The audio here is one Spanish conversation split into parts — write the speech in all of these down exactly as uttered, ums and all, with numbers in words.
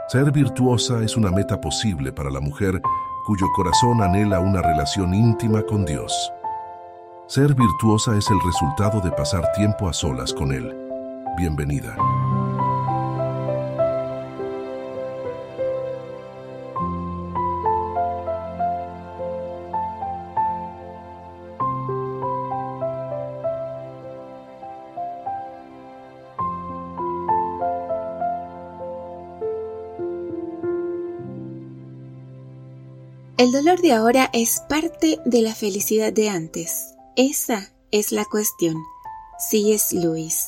Ser virtuosa es una meta posible para la mujer cuyo corazón anhela una relación íntima con Dios. Ser virtuosa es el resultado de pasar tiempo a solas con Él. Bienvenida. El dolor de ahora es parte de la felicidad de antes. Esa es la cuestión. C S Lewis.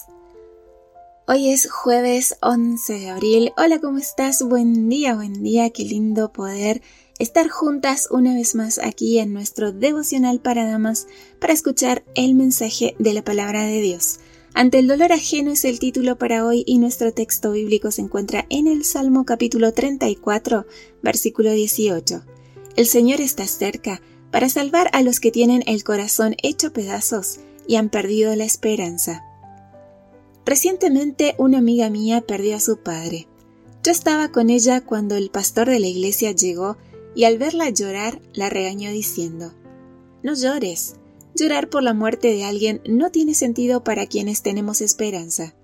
Hoy es jueves once de abril. Hola, ¿cómo estás? Buen día, buen día. Qué lindo poder estar juntas una vez más aquí en nuestro devocional para damas para escuchar el mensaje de la palabra de Dios. Ante el dolor ajeno es el título para hoy y nuestro texto bíblico se encuentra en el Salmo capítulo treinta y cuatro, versículo dieciocho. El Señor está cerca para salvar a los que tienen el corazón hecho pedazos y han perdido la esperanza. Recientemente una amiga mía perdió a su padre. Yo estaba con ella cuando el pastor de la iglesia llegó y al verla llorar la regañó diciendo: «No llores, llorar por la muerte de alguien no tiene sentido para quienes tenemos esperanza».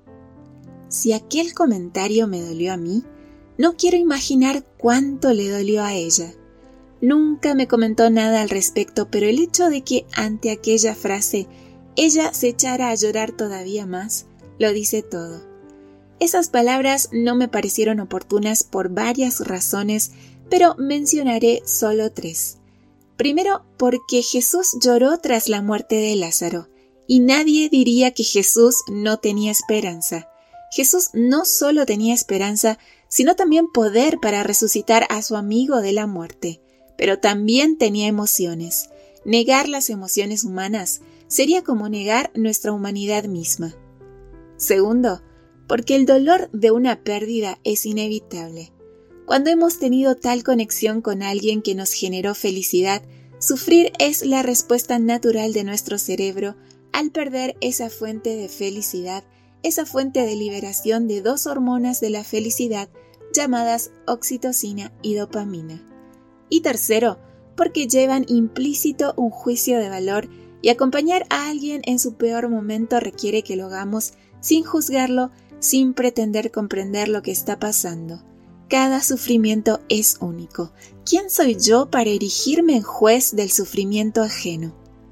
Si aquel comentario me dolió a mí, no quiero imaginar cuánto le dolió a ella. Nunca me comentó nada al respecto, pero el hecho de que ante aquella frase ella se echara a llorar todavía más, lo dice todo. Esas palabras no me parecieron oportunas por varias razones, pero mencionaré solo tres. Primero, porque Jesús lloró tras la muerte de Lázaro, y nadie diría que Jesús no tenía esperanza. Jesús no solo tenía esperanza, sino también poder para resucitar a su amigo de la muerte. Pero también tenía emociones. Negar las emociones humanas sería como negar nuestra humanidad misma. Segundo, porque el dolor de una pérdida es inevitable. Cuando hemos tenido tal conexión con alguien que nos generó felicidad, sufrir es la respuesta natural de nuestro cerebro al perder esa fuente de felicidad, esa fuente de liberación de dos hormonas de la felicidad llamadas oxitocina y dopamina. Y tercero, porque llevan implícito un juicio de valor y acompañar a alguien en su peor momento requiere que lo hagamos sin juzgarlo, sin pretender comprender lo que está pasando. Cada sufrimiento es único. ¿Quién soy yo para erigirme en juez del sufrimiento ajeno?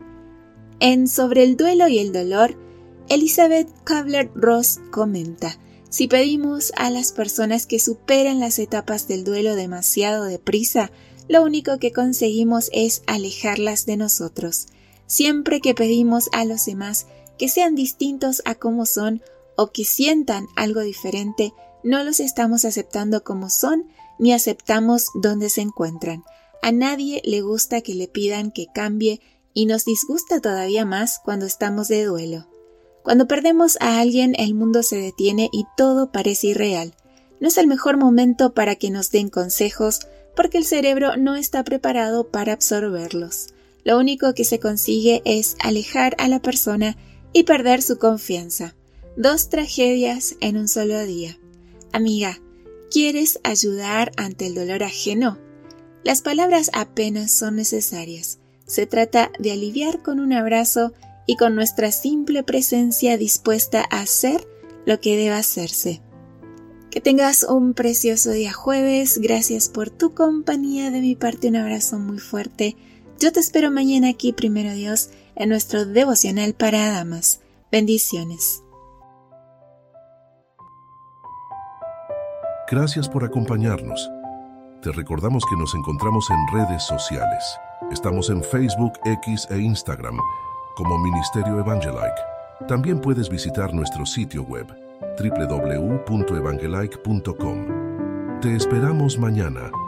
En Sobre el duelo y el dolor, Elizabeth Kubler-Ross comenta: si pedimos a las personas que superen las etapas del duelo demasiado deprisa, lo único que conseguimos es alejarlas de nosotros. Siempre que pedimos a los demás que sean distintos a como son o que sientan algo diferente, no los estamos aceptando como son ni aceptamos dónde se encuentran. A nadie le gusta que le pidan que cambie y nos disgusta todavía más cuando estamos de duelo. Cuando perdemos a alguien, el mundo se detiene y todo parece irreal. No es el mejor momento para que nos den consejos, porque el cerebro no está preparado para absorberlos. Lo único que se consigue es alejar a la persona y perder su confianza. Dos tragedias en un solo día. Amiga, ¿quieres ayudar ante el dolor ajeno? Las palabras apenas son necesarias. Se trata de aliviar con un abrazo y con nuestra simple presencia dispuesta a hacer lo que deba hacerse. Que tengas un precioso día jueves. Gracias por tu compañía. De mi parte, un abrazo muy fuerte. Yo te espero mañana aquí, primero Dios, en nuestro devocional para damas. Bendiciones. Gracias por acompañarnos. Te recordamos que nos encontramos en redes sociales. Estamos en Facebook, X e Instagram como Ministerio Evangelike. También puedes visitar nuestro sitio web doble u doble u doble u punto evangelike punto com. Te esperamos mañana.